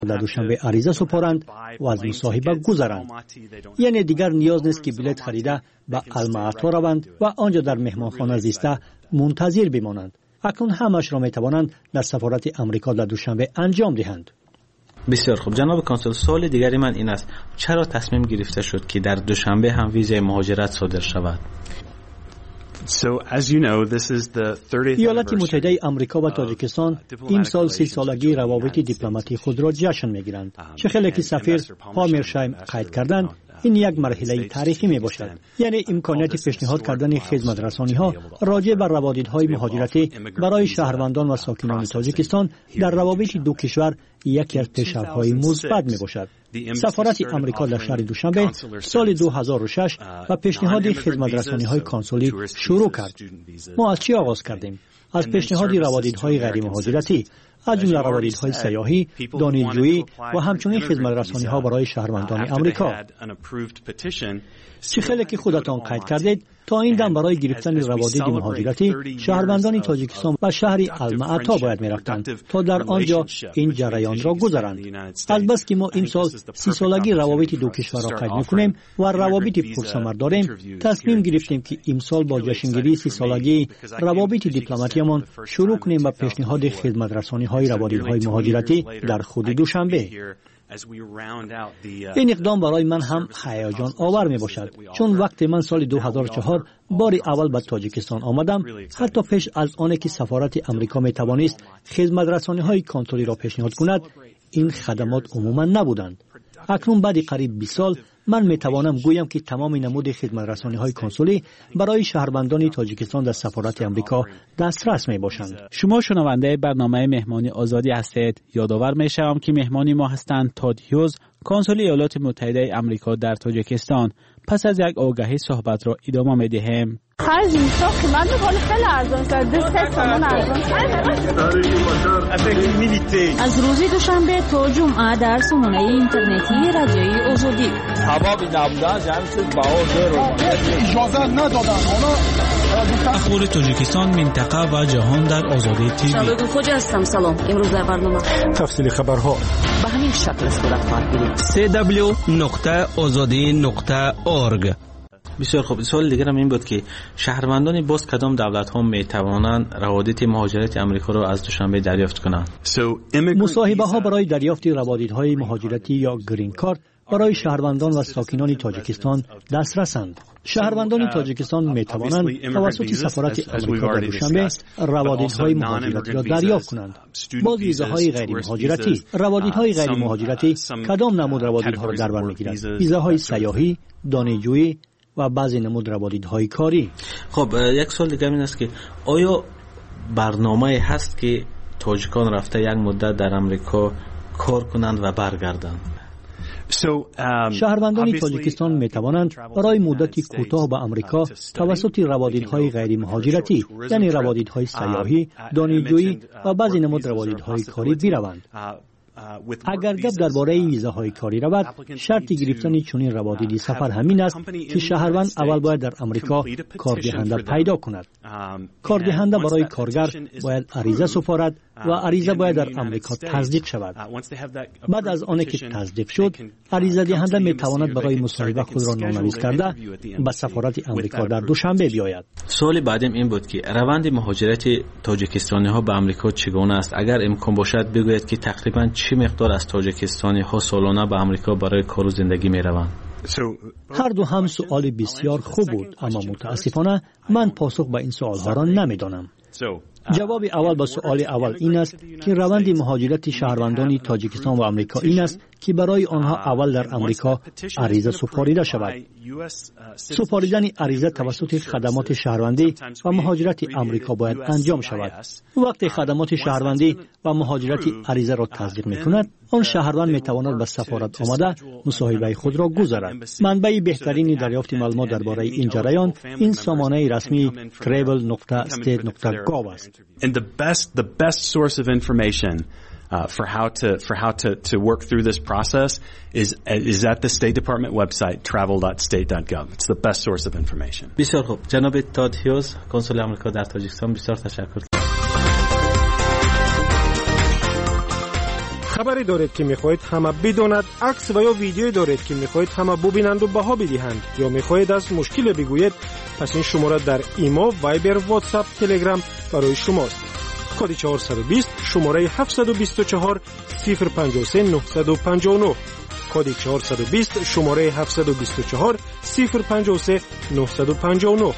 در دوشنبه عریضه سپارند و از مصاحبه گذرند. یعنی دیگر نیاز نیست که بلیط خریده به المعطا روند و آنجا در مهمانخانه زیسته منتظر بمانند. اکنون همش را میتوانند در سفارت امریکا در دوشنبه انجام دهند. بسیار خوب جناب کنسول، سوال دیگری من این است: چرا تصمیم گرفته شد که در دوشنبه هم ویزای مهاجرت صادر شود؟ ایالات متحده آمریکا و تاجیکستان امسال 30 سالگی روابط دیپلماتی خود را جشن میگیرند. چه خیلی که سفیر هامرشایم قید کردند، این یک مرحله تاریخی می باشد. یعنی امکانیت پیشنهاد کردن خدمت رسانی ها راجع بر روابط‌های مهاجرتی برای شهروندان و ساکنان تاجیکستان در روابط دو کشور یکی از پیشرفت‌های مثبت می باشد. سفارت امریکا در شهر دوشنبه سال 2006 و پیشنهاد خدمت رسانی‌های کنسولی شروع کرد. ما از چی آغاز کردیم؟ از پیشنهاد روابط‌های غیر مهاجرتی، از جمله روابط‌های سیاحی، دانشجویی و همچنین خدمت رسانی‌ها برای شهروندان آمریکا. چه خیلی که خودتان قید کردید، تا این دم برای گرفتن روابط مهاجرتی شهروندان تاجیکستان و شهر المعطا باید می‌رفتند تا در آنجا این جریان را گذرند. البته که ما امسال 30 سالگی روابط دو کشور را قید می‌کنیم و روابط پرثمر داریم، تصمیم گرفتیم که امسال با جشنگیری 30 سالگی روابط دیپلماتیمان شروع کنیم با پیشنهاد خدمت رسانی‌های روابط‌های مهاجرتی در خود دوشنبه. این اقدام برای من هم هیجان آور می باشد، چون وقتی من سال 2004 بار اول به تاجیکستان آمدم، حتی پیش از آنکه که سفارت امریکا می توانست خدمت رسانی‌های کنسولی را پیشنهاد کند، این خدمات عموما نبودند. اکنون بعد قریب 20 سال من می توانم گویم که تمام نمود خدمت رسانی‌های کنسولی برای شهروندان تاجیکستان در سفارت امریکا دسترس می باشند. شما شنونده برنامه مهمانی آزادی هستید. یادآور می شوم که مهمانی ما هستند تاد هیوز، کنسول ایالات متحده آمریکا در تاجیکستان. پس از یک آگهی صحبت را ادامه می دهیم. خرج میشه قیمت میکنه خیلی ارزان شد. 2 سامان ارزان. از روز دوشنبه تا جمعه در سامانه اینترنتی رادیوی آزادی. هوا نبوده جمع شد با اجازه ندادن. اخبار تاجیکستان، منطقه و جهان در آزادی تیوی. شبکه خوجا هستم. سلام. امروز در برنامه تفصیل خبرها به همین شکل صورت خواهد گرفت. www.azadi.org. بسیار خوب. سوال دیگر هم این بود که شهروندان باز کدام دولت ها می توانند روابط مهاجرت امریکا را از دوشنبه دریافت کنند؟ مصاحبه ها برای دریافت روابط های مهاجرتی یا گرین کارت برای شهروندان و ساکنان تاجیکستان دسترسند. شهروندان تاجیکستان می توانند توسط سفارت امریکا در دوشنبه روابط های مهاجرتی را دریافت کنند. باز ویزاهای غیر مهاجرتی، روابط های غیر مهاجرتی کدام نمود روابط ها را در بر میگیرند؟ ویزاهای سیاحی، دانشجویی و بعضی نمود روابط‌های کاری. خب یک سوال دیگه این است که آیا برنامه هست که تاجیکان رفته یک مدت در امریکا کار کنند و برگردند؟ شهروندان تاجیکستان می توانند برای مدتی کوتاه به امریکا توسط روابط‌های غیر مهاجرتی، یعنی روابط‌های سیاحی، دانشجویی و بعضی نمود روابط‌های کاری بروند. اگر گپ درباره ویزاهای کاری رود، شرط گرفتن چنین روابطی سفر همین است که شهروند اول باید در امریکا کاردهنده پیدا کند. کاردهنده برای کارگر باید عریضه سپارد و عریضه باید در امریکا تصدیق شود. بعد از آنکه که تصدیق شد، عریضه دهنده می تواند برای مصاحبه خود را نام‌نویس کرده به سفارت امریکا در دوشنبه بیاید. سوال بعدم این بود که روند مهاجرت تاجیکستانی ها به امریکا چگونه است؟ اگر امکان باشد بگویید که تقریبا چه مقدار از تاجیکستانی ها سالانه به امریکا برای کار و زندگی می روند؟ هر دو هم سوال بسیار خوب بود، اما متاسفانه من پاسخ به این سوال ها را نمیدانم. جواب اول به سوال اول این است که روند مهاجرت شهروندان تاجیکستان و امریکا این است که برای آنها اول در امریکا عریضه سپاریده شود. سپاریدن عریضه توسط خدمات شهروندی و مهاجرت امریکا باید انجام شود. وقتی خدمات شهروندی و مهاجرت عریضه را تصدیق می‌کند، آن شهروند می‌تواند به سفارت آمده مصاحبه خود را گزارد. منبع بهترین دریافت معلومات درباره این جریان این سامانه رسمی travel.state.gov است. And the best source of information for how to work through this process is at the State Department website travel.state.gov. It's the best source of information. بسیار خوب. جناب تاد هیوز، کنسول آمریکا در تاجیکستان، بسیار تشکر. خبری دارید که میخواهید همه بداند، عکس و یا ویدیویی دارید که میخواهید همه ببینند و بها بدهند یا میخواهید از مشکل بگویید، پس این شماره در ایما، وایبر، واتساپ، تلگرام برای شماست. کد 420 شماره 724 053 959. کد 420 شماره 724 053 959.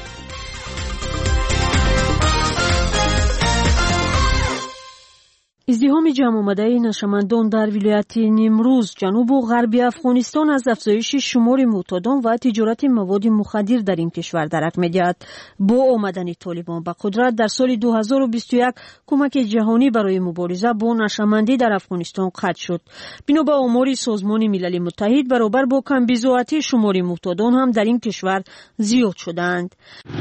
ازدحام جمع آمده نشمندان در ولایت نیمروز جنوب و غربی افغانستان از افزایش شمار معتادان و تجارت مواد مخدر در این کشور درک می‌دهد. با آمدن طالبان به قدرت در سال 2021 کمک جهانی برای مبارزه با نشمندی در افغانستان قطع شد. بنا به آمار سازمان ملل متحد برابر با کمبزاعتی شمار معتادان هم در این کشور زیاد شدند.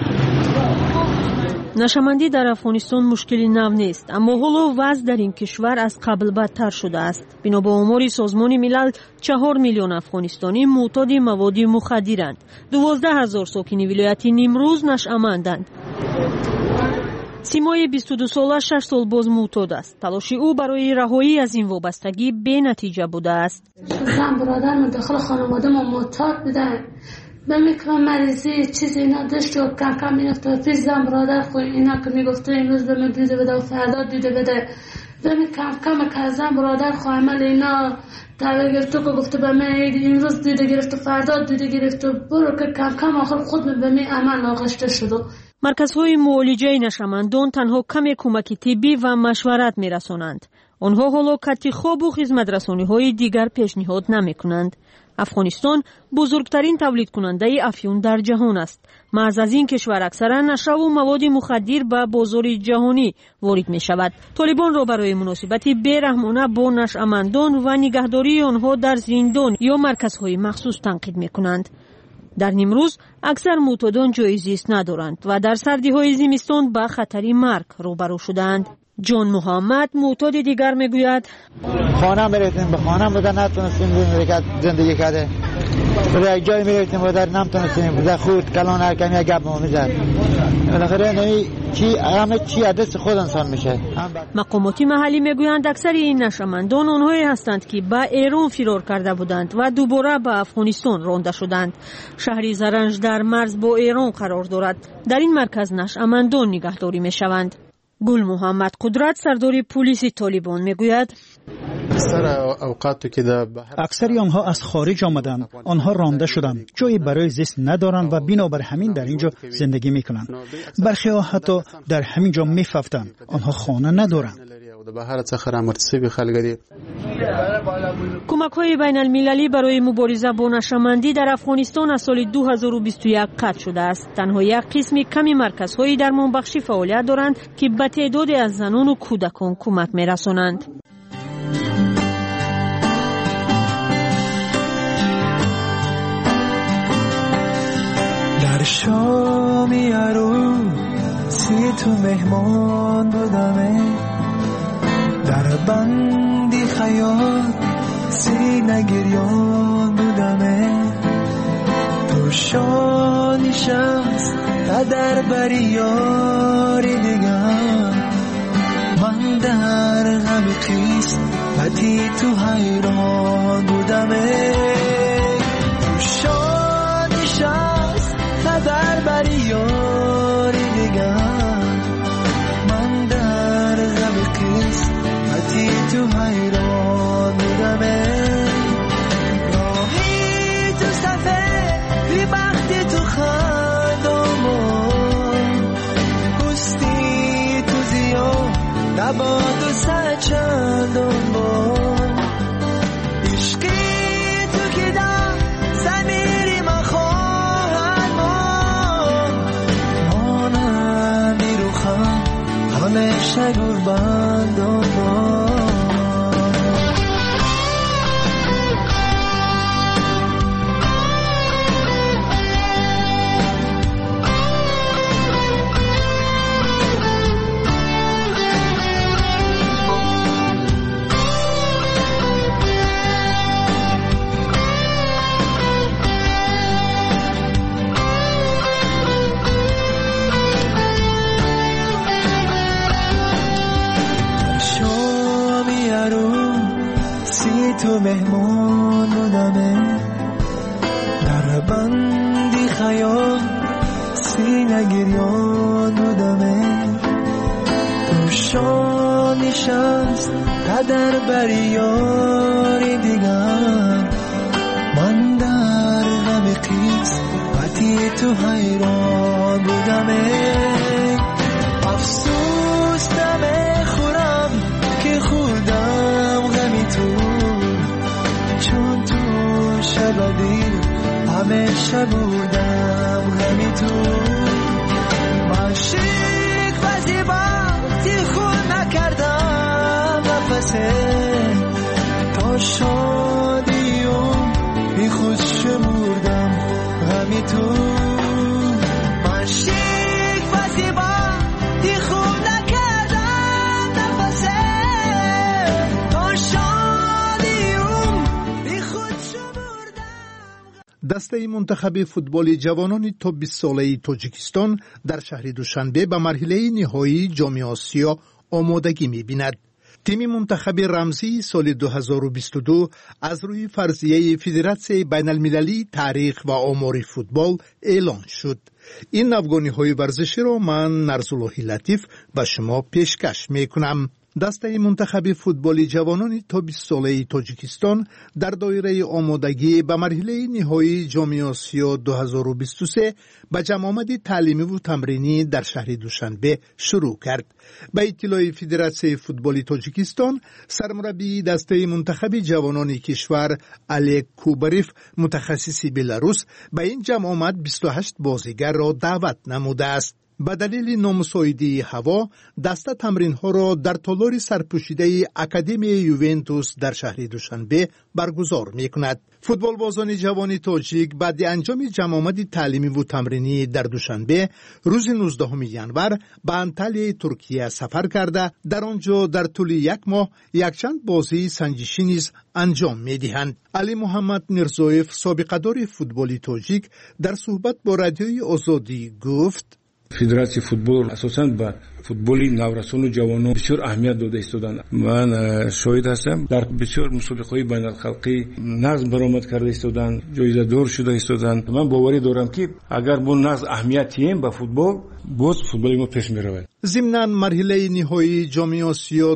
نشمندی در افغانستان مشکلی نو نیست، اما حالا وضع در این کشور از قبل بدتر شده است. بنا به آمار سازمان ملل 4 میلیون افغانستانی معتاد مواد مخدرند. 12,000 ساکن ولایت نیمروز نشمندند. سیمای 22 ساله 6 سال باز معتاد است. تلاش او برای رهایی از این وابستگی بی نتیجه بوده است. زن برادرم داخل خانواده ما معتاد بودن. بمیکنم مریضی چیزی اینا داشت و کم کم میرفت پیش زن برادر خوی اینا که میگفته امروز به من دیده بده و فردا دیده بده. بمی کم کم که زن برادر خوی عمل اینا دعوه گرفت و گفته به من امروز دیده گرفت و فردا دیده گرفت و برو که کم کم آخر خود به من عمل آغشته شد. مرکزهای معالجه نشمندان تنها کمی کمک طبی و مشورت میرسانند. آنها حالا کتی خواب و خدمت رسانی‌های دیگر پیشنهاد نمی‌کنند. افغانستان بزرگترین تولید کننده افیون در جهان است. محض از این کشور اکثرا نشه و مواد مخدر به بازار جهانی وارد می شود. طالبان را برای مناسبت بی‌رحمانه با نشأمندان و نگهداری آنها در زندان یا مرکزهای مخصوص تنقید می کنند. در نیمروز اکثر معتادان جای زیست ندارند و در سردی‌های زمستان با خطر مرگ روبرو شدند. جان محمد معتاد دیگر میگوید خانه میرفتیم، به خانه بودن نتونستیم زندگی کرده. برای جای میرفتیم بودن نتونستیم بودن خود کلان هر کمی یک گپ میزد. بالاخره نمی چی دست خود انسان میشه. مقامات محلی میگویند اکثر این نشمندان آنهایی هستند که به ایران فرار کرده بودند و دوباره به افغانستان رانده شدند. شهر زرنج در مرز با ایران قرار دارد. در این مرکز نشمندان نگهداری میشوند. گل محمد قدرت سردار پلیس طالبان میگوید اکثری آنها از خارج آمدند، آنها رانده شدند، جایی برای زیست ندارند و بنابر همین در اینجا زندگی میکنند. برخی ها حتی در همین جا میففتند، آنها خانه ندارند. کمک‌های بین المللی برای مبارزه با نشمندی در افغانستان از سال 2021 قطع شده است. تنها یک قسم کمی مرکزهای درمانبخشی فعالیت دارند که به تعدادی از زنان و کودکان کمک می‌رسانند. در شامی عروسی تو مهمان بودمه، در بندی خیال سینه گریان بودمه، تو شانی شمس و در بری یاری دیگر، من در غم قسمتی تو حیران بودمه، تو شانی شمس و در بری یاری دیگر، من در غم قسمتی تو حیران بودمه، راهی تو صفه بی بختی تو خندامون، پستی تو زیاد نباد و سچندان بار، عشقی تو که در زمیری من خواهد مانم میروخم همیشه گربندان بار. تو مهمان بودمه، در بندی خیال سینه گریان بودمه، تو شام نشست قدر بری یاری دیگر، من در غم قسمتی تو حیران بودمه، افسوس نمیخورم که خودم غمی تو، چون تو شب دیر همیشه بودم غمی تو، من شیک و زیباتی خود نکردم نفسه، تا شادیم بی خود شمردم غمی تو، من شیک و زیباتی خود نکردم نفسه، تا شادیم بی خود شمردم. دسته منتخب فوتبال جوانان تا 20 ساله تاجیکستان در شهر دوشنبه به مرحله نهایی جام آسیا آمادگی می‌بیند. تیم منتخب رمزی سال 2022 از روی فرضیه فدراسیون بین المللی تاریخ و آمار فوتبال اعلان شد. این افغانی‌های ورزشی را من نرزاللهی لطیف به شما پیشکش میکنم. دسته منتخب فوتبال جوانان تا 20 ساله تاجیکستان در دایره آمادگی به مرحله نهایی جام آسیا 2023 به جمع آمد تعلیمی و تمرینی در شهر دوشنبه شروع کرد. به اطلاع فدراسیون فوتبال تاجیکستان، سرمربی دسته منتخب جوانان کشور الک کوبریف متخصص بلاروس به این جمع آمد 28 بازیگر را دعوت نموده است. به دلیل نامساعدی هوا دسته تمرین ها را در تالار سرپوشیده اکادمی یوونتوس در شهر دوشنبه برگزار می کند. فوتبال بازان جوان تاجیک بعد انجام جمع آمد تعلیمی و تمرینی در دوشنبه روز 19 ژانویه به انطالیای ترکیه سفر کرده، در آنجا در طول یک ماه یکچند بازی سنجشی نیز انجام می دهند. علی محمد میرزویف سابقه‌دار فوتبال تاجیک در صحبت با رادیوی آزادی گفت: فدراسیون فوتبال اساساً به فوتبال نورسان و جوانان بسیار اهمیت داده ایستادند. من شاهد هستم در بسیار مسابقه‌های بین الخلقی نظم برآمد کرده ایستادند، جایزه دار شده ایستادند. من باوری دارم که اگر ما نظم اهمیت دهیم به فوتبال، باز فوتبال ما پیش می‌رود. ضمناً مرحله نهایی جام آسیا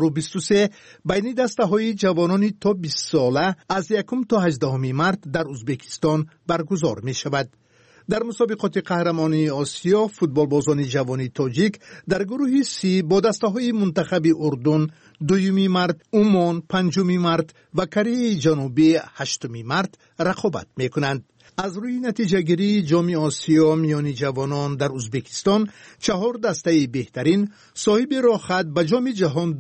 2023 بین دسته‌های جوانان تا 20 ساله از 1 تا 18 مارس در ازبکستان برگزار می‌شود. در مسابقات قهرمانی آسیا فوتبال بازان جوانی تاجیک در گروه سی با دسته‌های منتخب اردن 2 مارس، عمان 5 مارس و کره جنوبی 8 مارس رقابت می‌کنند. از روی نتیجه گیری جام آسیا میان جوانان در ازبکستان 4 دسته بهترین صاحب راه به جام جهان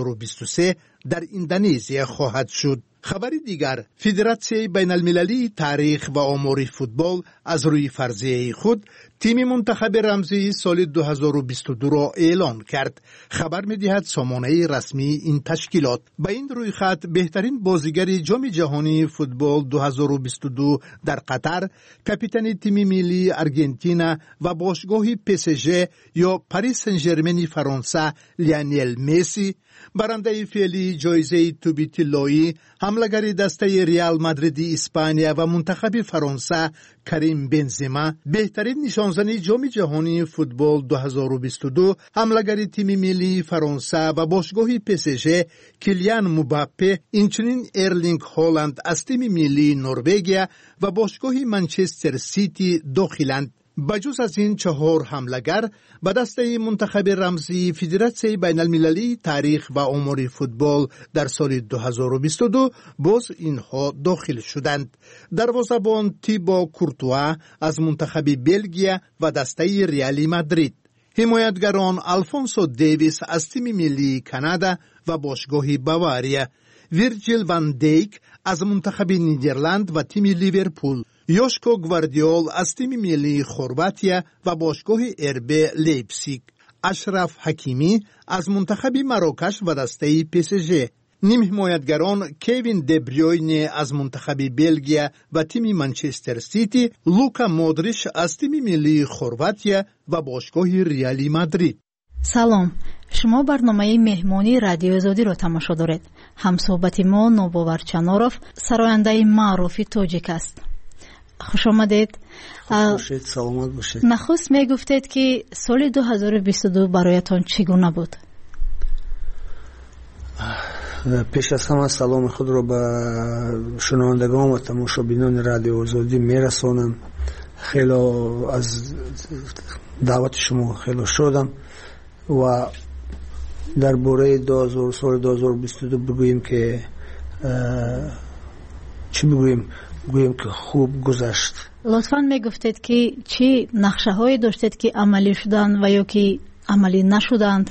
2023 در اندونزیا خواهد شد. خبر دیگر، فدراسیون بین المللی تاریخ و آمار فوتبال از روی فرضیه خود تیم منتخب رمزی سال 2022 را اعلان کرد. خبر می‌دهد سامانه رسمی این تشکیلات به این روی خط بهترین بازیگر جام جهانی فوتبال 2022 در قطر، کاپیتان تیم ملی آرژانتین و باشگاه PSG یا پاریس سن ژرمن فرانسه لیونل مسی، برنده فعلی جایزه توبی طلایی، حمله‌گر دسته ریال مادرید اسپانیا و منتخب فرانسه کریم بنزما، بهترین نشانزن جام جهانی فوتبال 2022 حمله‌گر تیم ملی فرانسه و باشگاه PSG کیلیان مباپه، اینچنین ارلینگ هالند از تیم ملی نروژ و باشگاه منچستر سیتی داخلند. بجز از این 4 حمله‌گر به دسته منتخب رمزی فدراسیون بین المللی تاریخ و آمار فوتبال در سال 2022 باز اینها داخل شدند. دروازه‌بان تیبو کورتوا از منتخب بلژیم و دسته ریال مادرید، حمایتگران آلفونسو دیویس از تیم ملی کانادا و باشگاه باواریا، ویرجیل وان دیک از منتخب نیدرلند و تیم لیورپول، یوشکو گواردیول از تیم ملی خرواتیا و باشگاه اربی لیپزیگ، اشرف حکیمی از منتخب مراکش و دسته PSG، نیم حمایتگران کوین دبریوینه از منتخب بلژیم و تیم منچستر سیتی، لوکا مودریچ از تیم ملی خرواتیا و باشگاه ریال مادرید. салом. шумо барномаи меҳмонии радиои озодиро тамошо доред. ҳамсӯҳбати мо Нобовар Чаноров, сарояндаи маъруфи тоҷик аст. хуш омадед. хушед, саломат бошед. нахуст мегуфтед ки соли 2022 бароятон чӣ гуна буд? пеш аз ҳама саломи худро ба шунавандагон ва тамошобинони радиои озодӣ мерасонам. хело аз даъвати шумо хело шодам ва дар бораи соли 2022 бигӯем ки чӣ бигӯем? гӯем ки хуб гузашт. лутфан мегуфтед ки чӣ нақшаҳое доштед ки амалӣ шуданд ва ё ки амалӣ нашуданд?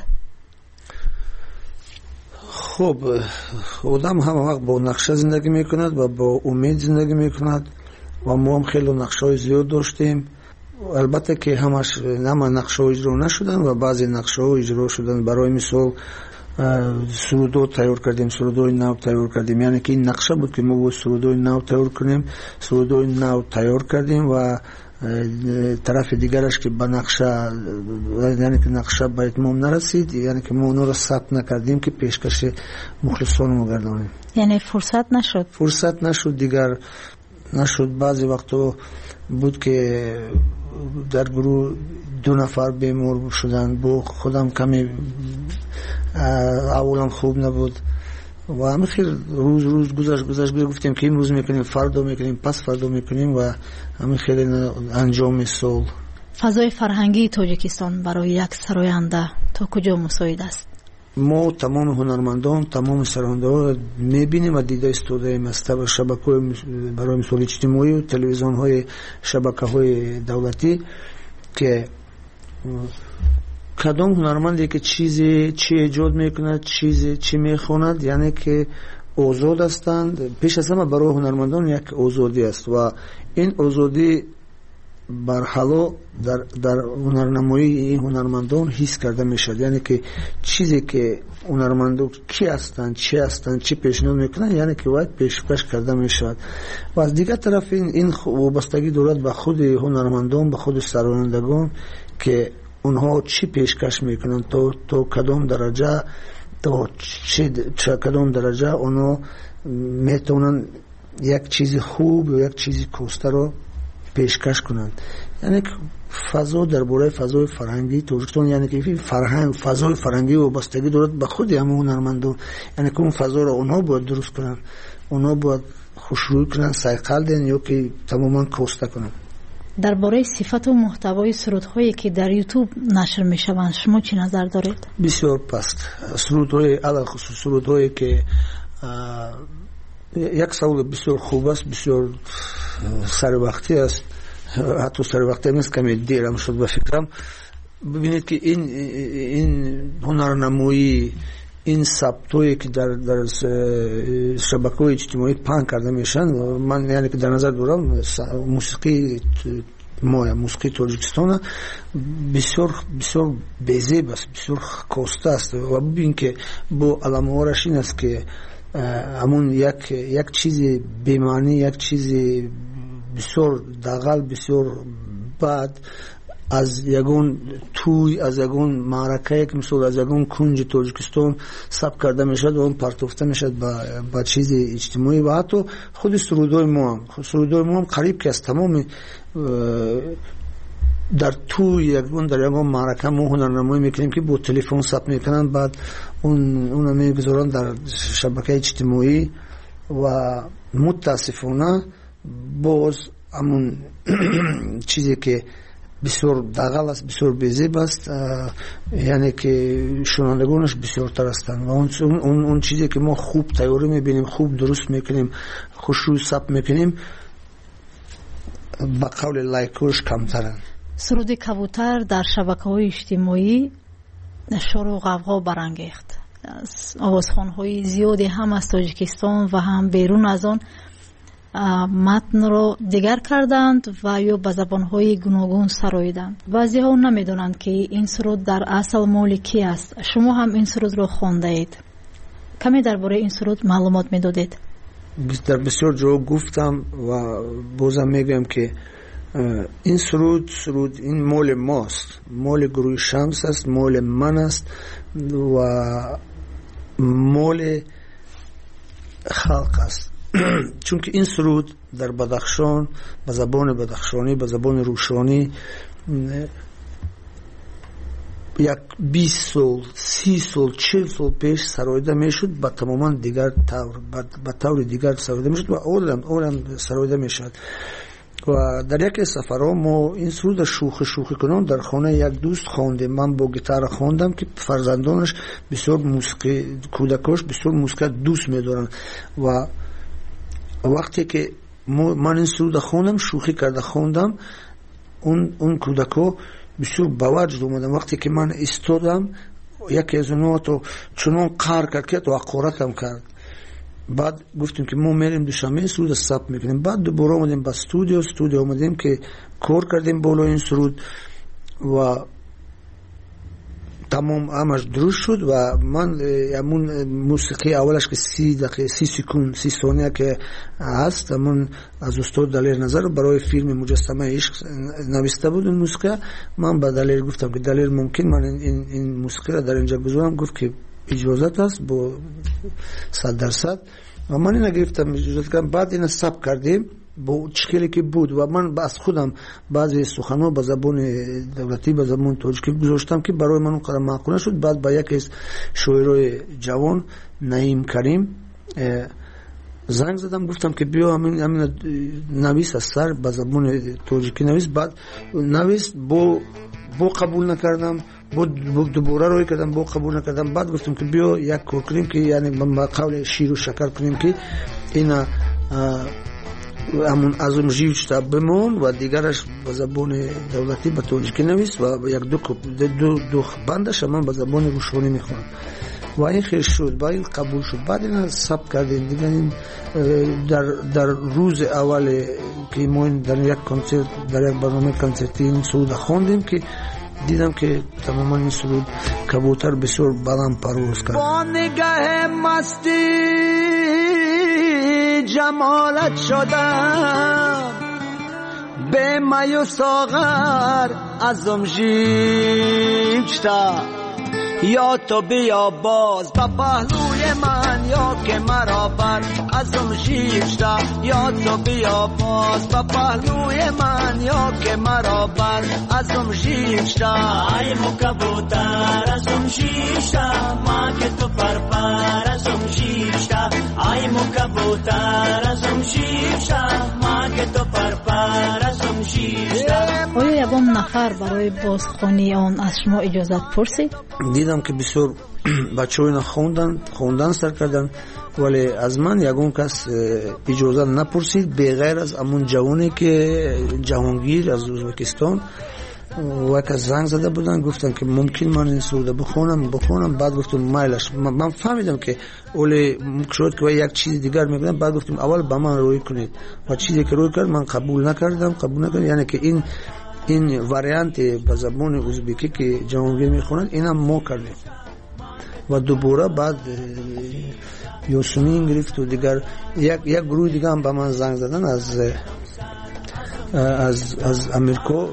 хуб, одам ҳама вақт бо нақша зиндагӣ мекунад ва бо умед зиндагӣ мекунад ва мо ҳам хело нақшаҳои зиёд доштем. албатта ки ҳама нақшаҳо иҷро нашуданд ва баъзе нақшаҳо иҷро шуданд. барои мисол сурудо тайёр кардем, сурудои нав тайёр кардем, яъне ки ин нақша буд ки мо бояд сурудои нав тайёр кунем. сурудои нав тайёр кардем ва тарафи дигараш ки ба нақша, яъне ки нақша ба итмом нарасид, яъне ки мо онро сабт накардем ки пешкаши мухлисонро гардонем. яъне фурсат нашуд? фурсат нашуд, дигар нашуд. баъзе вақтҳо буд ки дар гурӯҳ 2 нафар бемор шуданд. бо худам каме аввалан хуб набуд ва ҳамихел рӯз гузашт гуфтем ки имрӯз мекунем, фардо мекунем, пас фардо мекунем ва ҳамихел анҷоми сол. фазои фарҳангии тоҷикистон барои як сароянда то куҷо мусоид аст? мо тамоми ҳунармандон, тамоми сарояндаҳо мебинем ва дида истодаем аз шабакаҳои барои мисол иҷтимоию телевизионҳои шабакаҳои давлатӣ ки кадом ҳунарманде ки чӣ эҷод мекунад, чӣ мехонад, яъне ки озод ҳастанд. пеш аз ҳама барои ҳунармандон як озодӣ аст ва ин озодӣ барҳало дар ҳунарнамоии ҳунармандон ҳис карда мешавад. яъне ки чизе ки ҳунармандон ки ҳастанд, чӣ пешниҳод мекунанд, яъне ки бояд пешкаш карда мешавад. ва аз дигар тараф ин вобастагӣ дорад ба худи ҳунармандон, ба худи сарояндагон ки онҳо чӣ пешкаш мекунанд, то кадом дараҷа онҳо метавонанд як чизи хуб ё як чизи костаро пешкаш кунанд. яъне ки фазо дар бораи фазои фарҳангии Тоҷикистон, яъне ки фазои фарҳангӣ вобастагӣ дорад ба худи ҳама ҳунармандон. яъне ки он фазоро онҳо бояд дуруст кунанд, онҳо бояд хушрӯй кунанд, сайқал диҳанд ё ки тамоман коста кунанд. дар бораи сифату муҳтавои сурудҳое ки дар YouTube нашр мешаванд шумо чӣ назар доред? бисёр паст. сурудҳои алахусус сурудҳое ки як саволи бисёр хуб аст, бисёр саривақтӣ аст. ҳатто саривақтӣ нест, каме дерам шуд ба фикрам. бибинед ки ин ҳунарнамоӣ, ин сабтҳое ки дар шабакаҳои иҷтимоӣ паҳн карда мешаванд, ман яъне ки дар назар дорам мусиқии Тоҷикистона бисёр безеб аст, бисёр коста аст. ва бибин ки бо аламҳоаш ин аст ки ҳамун як чизи бемаънӣ, як чизи бисёр дағал, бисёр бад аз ягон тӯй, аз ягон маъракае ки мисол аз ягон кунҷи Тоҷикистон сабт карда мешавад ва он партофта мешавад ба чизи иҷтимоӣ. ва ҳатто худи сурудҳои мо ҳам қариб ки аз тамоми дар тӯй дар ягон маърака мо ҳунарнамоӣ мекунем ки бо телефон сабт мекунанд, баъд онро мегузоранд дар шабакаи иҷтимоӣ ва мутаассифона боз ҳамун чизе ки бисёр дағал аст, бисёр безеб аст, яъне ки шунавандагонаш бисёртар ҳастанд ва он чизе ки мо хуб тайёрӣ мебинем, хуб дуруст мекунем, хушрӯй сабт мекунем, ба қавли лайкҳош камтаранд. суруди кабутар дар шабакаҳои иҷтимоӣ шору ғавғо барангехт. овозхонҳои зиёде ҳам аз Тоҷикистон ва ҳам берун аз он матнро дигар карданд ва ё ба забонҳои гуногун сароиданд. баъзеҳо намедонанд ки ин суруд дар асл моли ки аст. шумо ҳам ин сурудро хондаед. каме дар бораи ин суруд маълумот медодед? дар бисёр ҷо гуфтам ва бозам мегӯям ки این سرود این مال ماست، مال گروه شمس است، مال من است و مال خلق است. چون که این سرود در بدخشان به زبان بدخشانی، به زبان روشانی یک 20 سال 30 سال 40 سال پیش سرایده میشد، با تماما دیگر طور، با طور دیگر سرایده میشد و اولم سرایده میشد. و در یک سفرها ما این سرود شوخی کنم در خانه یک دوست خواندیم. من با گیتار خواندم که فرزندانش بسیار موسیقی، کودکاش بسیار موسیقی دوست می‌دارن و وقتی که من این سرود خواندم، شوخی کرده خواندم، اون کودکا بسیار باوجد اومدن. وقتی که من ایستادم یکی از اونها تو چنان قهر کرد و حقارتم کرد. بعد گفتیم که ما میریم دوشنبه سرود ثبت میکنیم. بعد دوباره اومدیم با استودیو اومدیم که کار کردیم بالا این سرود و تمام همش درست شد و من همون موسیقی اولش که 30 دقیقه 30 سکند 30 ثانیه که هست، من از استاد دلیر نظر برای فیلم مجسمه عشق نوشته بود اون موسیقی. من به دلیر گفتم که دلیر ممکن من این موسیقی را در اینجا بذارم؟ گفت که اجازت است با 100%. و من اینو گرفتم اجازت کردم. بعد اینو ثبت کردیم با چکلی که بود و من از خودم بعضی سخن‌ها به زبان دولتی به زبان تاجیکی گذاشتم که برای من اونقدر معقول نشد. بعد با یکی از شاعرای جوان نعیم کریم زنگ زدم، گفتم که بیا همین نویس از سر به زبان تاجیکی نویس. بعد نویس با قبول نکردم، دوباره روی کردم، با قبول نکردم. بعد گفتم که بیا یک کار کنیم که یعنی با قول شیر و شکر کنیم که اینا همون ازم جیوشتا بمون و دیگرش به زبان دولتی به تاجیکی نویس و یک دو بندش من به زبان روشانی میخونم و این خیلی شد. با این قبول شد. بعد این ثبت کردیم دیگه. این در روز اول که ما در یک کنسرت، در یک برنامه کنسرتی این سرود خواندیم که دیدم که تماما این سرود کبوتر بسیار بلند پرواز کرد. با نگاه مستی جمالت شدم، به می و ساغر ازم جیبشتا، یا تو بیا باز با پهلوی من، یا که مرا بر ازم جیبشتا، یا تو بیا باز با پهلوی من، یا که مرا بر ازم جیبشتا. ای مو کبوتر ازم جیبشتا، ما که تو پر ازم جیبشتا. ای مو کبوتر ازم جیبشتا، ما که تو پر ازم جیبشتا. آیا یگان نفر برای بازخوانی آن از شما اجازت پرسید؟ دیدم که بسیار بچه ها اینا خوندن سر کردن، ولی از من یگان کس اجازت نپرسید بغیر از امون جوانی که جهانگیر از ازبکستان و که زنگ زده بودن، گفتن که ممکن من این سرود بخونم. بعد گفتم مایلش. من فهمیدم که اولی شد که یک چیز دیگر میگن. بعد گفتم اول با من روی کنید و چیزی که روی کرد من قبول نکردم. یعنی که این واریانت به زبان ازبکی که جهانگیر میخونند اینم ما کردیم و دوباره بعد یوسمین گرفت و دیگر یک گروه دیگه هم به من زنگ زدن از امریکا،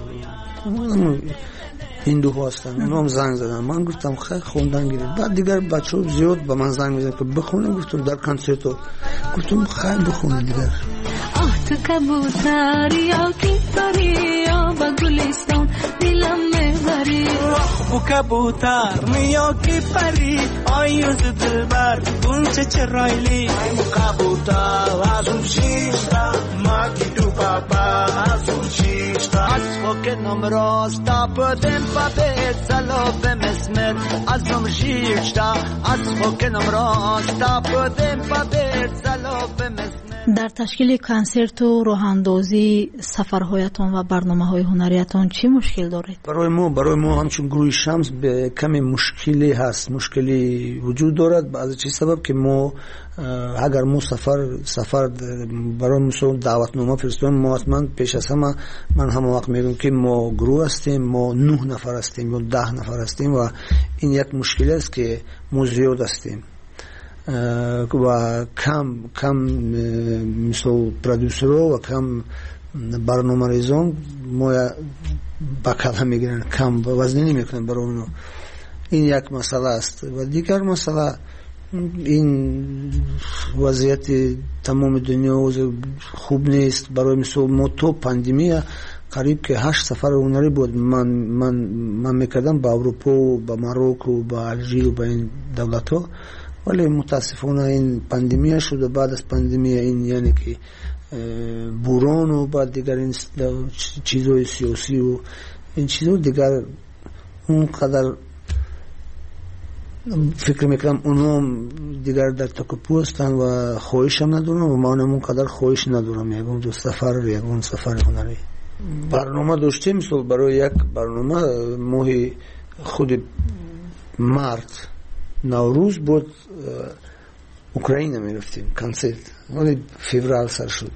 هندو هستن، اونا هم زنگ زدن. من گفتم خیلی خوندن گیرید. بعد دیگر بچه ها زیاد به من زنگ میزن که بخونم. گفتم در کنسرتو گفتم خیلی بخونم دیگر. آه تو کبوتر یا کی پری یا با گلستان دلم میبری، بو کبوتر یا کی پری آیوز دلبر گونچه چرایلی. ای مو کبوتر ازم شیشتا، ما کی تو پاپا ازم شیشتا. از فکنم راستا پدم پاپت سلافم اسمت ازم شیشتا. از فکنم راستا پدم پاپت سلافم اسمت. در تشکیل کنسرت و راهاندازی سفرهایتان و برنامه‌های هنریتان چی مشکل دارید؟ برای ما همچون گروه شمس به کمی مشکلی هست، مشکلی وجود دارد. از چه سبب که ما اگر ما سفر برای مثلا دعوتنامه فرستیم، ما حتما پیش از همه من هم وقت میگم که ما گروه هستیم، ما 9 نفر هستیم یا 10 نفر هستیم و این یک مشکل است که ما زیاد هستیم و کم مثل پرودوسرها و کم برنامه ریزان ما بکله میگیرن، کم وزنی نمیکنن برای اونو. این یک مسئله است. و دیگر مسئله این وضعیت تمام دنیا خوب نیست. برای مثال ما تو پاندمی قریب که 8 سفر هنری بود من میکردم با اروپا و با مراکش و با الژیر و با این دولت ها، ولی متاسفانه این پاندمی شد و بعد از پاندمی این یعنی که بوران و بعد دیگر این چیزهای سیاسی و این چیزها دیگر اونقدر فکر میکنم اونا دیگر در تکاپو هستن و خواهش هم ندارم و من هم اونقدر خواهش ندارم یکون دو سفر یکون سفر هنری. برنامه داشتیم مثل برای یک برنامه ماه خود مارت نوروز بود اوکراین میرفتیم کنسرت، ولی فوریه سر شد.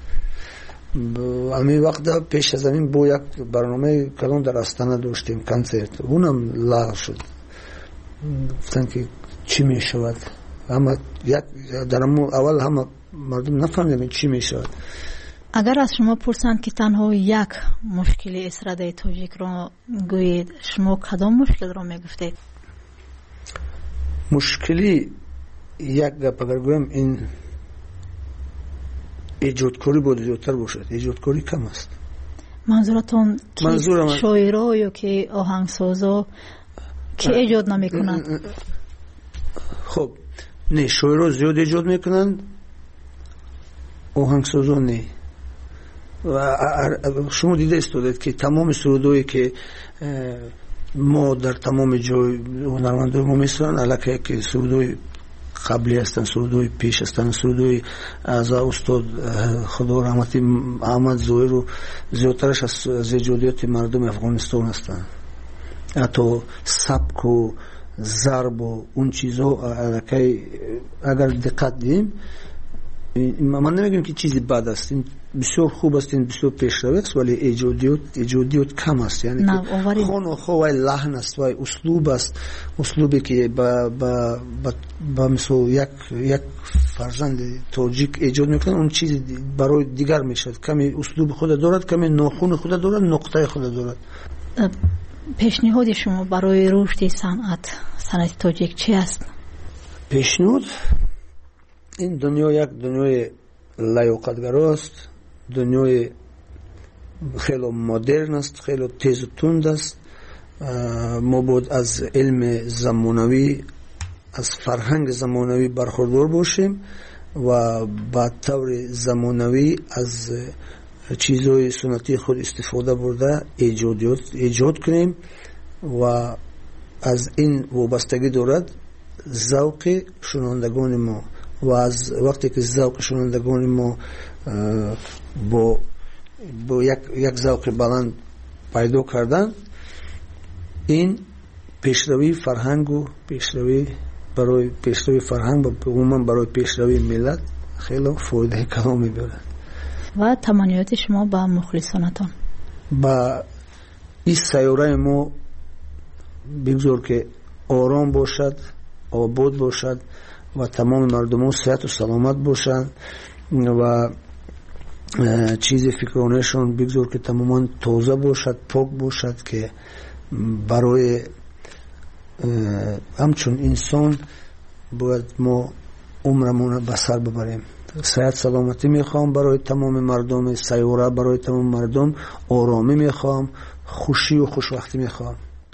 امی وقت پیش از این با یک برنامه کلان در استانه داشتیم کنسرت، اونم لغو شد. گفتن که چی می شود؟ اما در اول همه مردم نفهمیدن چی می شود. اگر از شما پرسند که تنها یک مشکل استراده تاجیک را گویید، شما کدام مشکل را می گفتید؟ مشکلی یک گپ اگر گویم این ایجادکاری بود زیادتر باشد. ایجادکاری کم است. منظورتون شاعرها یا که آهنگسازا که ایجاد نمی کنند؟ خب نه، شاعرها زیاد ایجاد میکنند، آهنگسازا نه. و شما دیده استودید که تمام سرودایی که ما در تمام جای هنرمندای ما میسرن علاقه که سرودای قبلی هستن، سرودای پیش هستن، سرودای از استاد خدا رحمتی احمد ظاهر و زیادترش از ایجادیات مردم افغانستان هستن. حتی سبک و ضرب و اون چیزها علاقه اگر دقت دیم من نمیگم که چیزی بد است، این بسیار خوب است، این بسیار پیشرو است، ولی ایجادیات کم است. یعنی خون و خواه لحن است و اسلوب است، اسلوبی که با مثل یک فرزند تاجیک ایجاد میکنه اون چیزی برای دیگر میشد. کمی اسلوب خود دارد، کمی ناخون خود دارد، نقطه خود دارد. پیشنهاد شما برای رشد صنعت تاجیک چی است؟ پیشنهاد این دنیا یک دنیای لیاقتگرا است، دنیای خیلی مدرن است، خیلی تیز و تند است. ما باید از علم زمانوی، از فرهنگ زمانوی برخوردار باشیم و با طور زمانوی از چیزهای سنتی خود استفاده برده ایجاد کنیم و از این وابستگی دارد ذوق شنوندگان ما. و از وقتی که ذوق شنوندگان ما با یک ذوق بلند پیدا کردن، این پیشروی فرهنگ و برای پیشروی فرهنگ و عموما برای پیشروی ملت خیلی فایده کلامی دارد. و تمنیات شما با مخلصانتان؟ با این سیاره ما بگذار که آرام باشد، آباد باشد و تمام مردم صحت و سلامت باشند و چیز فکرانشون بگذار که تماما تازه باشد، پاک باشد، که برای همچون انسان باید ما عمرمون به سر ببریم. صحت سلامتی میخوام برای تمام مردم سیاره، برای تمام مردم آرامی میخوام، خوشی و خوشوقتی میخوام.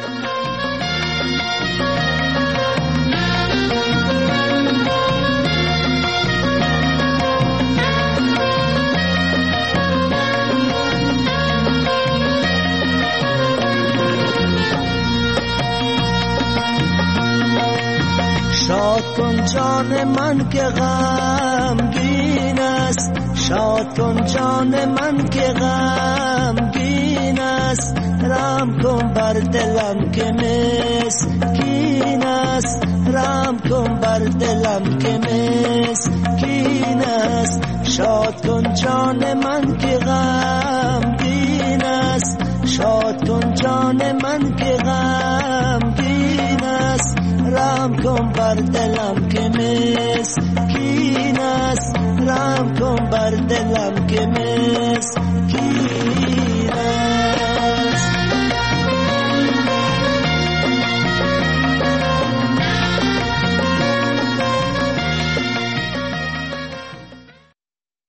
شاد کن جان من که غمگین است، شاد کن جان من که غمگین است، رحم کن بر دلم که مسکین است، رحم کن بر دلم که مسکین است. شاد کن جان من که غمگین است، شاد کن جان من که غمگین است، رحم کن بر دلم که مسکین است، رحم کن بر دلم که مسکین